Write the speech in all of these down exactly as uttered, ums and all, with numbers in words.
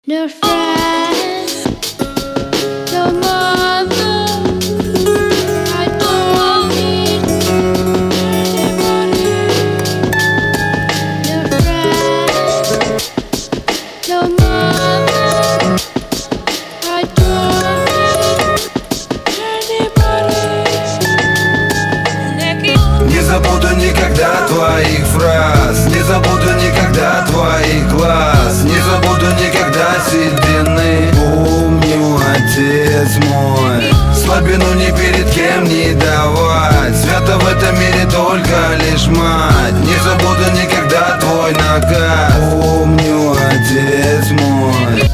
No friends, no mother. I don't need anybody. No friends, no mother. I don't need anybody. Не забуду никогда твоих фраз, не забуду никогда твоих глаз, не забуду никогда седины. Помню, отец мой, слабину ни перед кем не давать. Свято в этом мире только лишь мать. Не забуду никогда твой наказ. Помню, отец мой.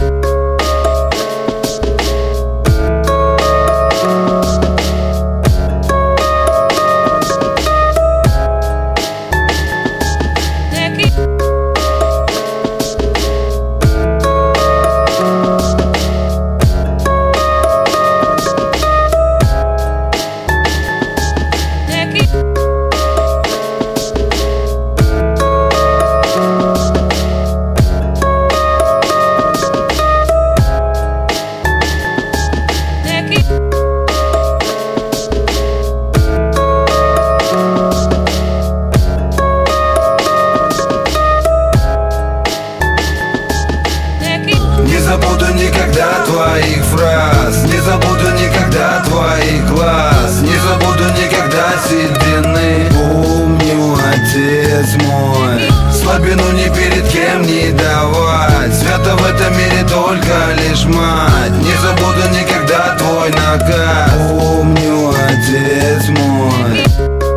Не забуду никогда твоих фраз, не забуду никогда твоих глаз, не забуду никогда седины. Помню, отец мой, слабину ни перед кем не давать. Свято в этом мире только лишь мать. Не забуду никогда твой наказ. Помню, отец мой.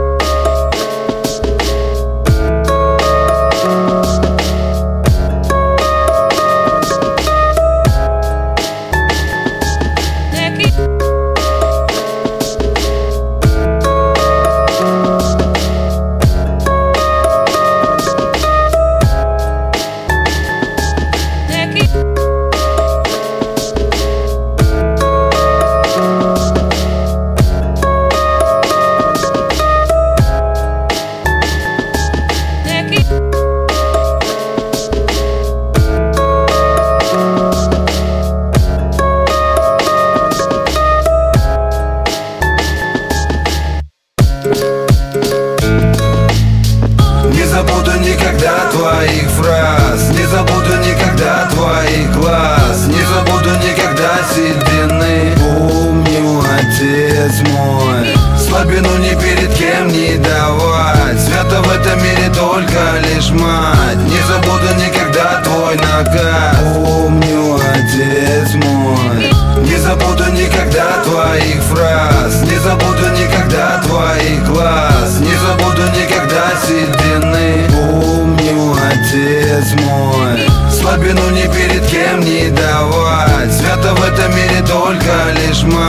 Не забуду никогда твоих фраз, не забуду никогда твоих глаз, не забуду никогда седины. Помню, отец мой, слабину ни перед кем не давать. Свято в этом мире только лишь мать. Не забуду никогда твой наказ. Помню, отец мой. Не забуду никогда твоих фраз, не забуду никогда твоих глаз, не забуду никогда седины. Помню, отец мой, слабину ни перед кем не давать. Свято в этом мире только лишь мать.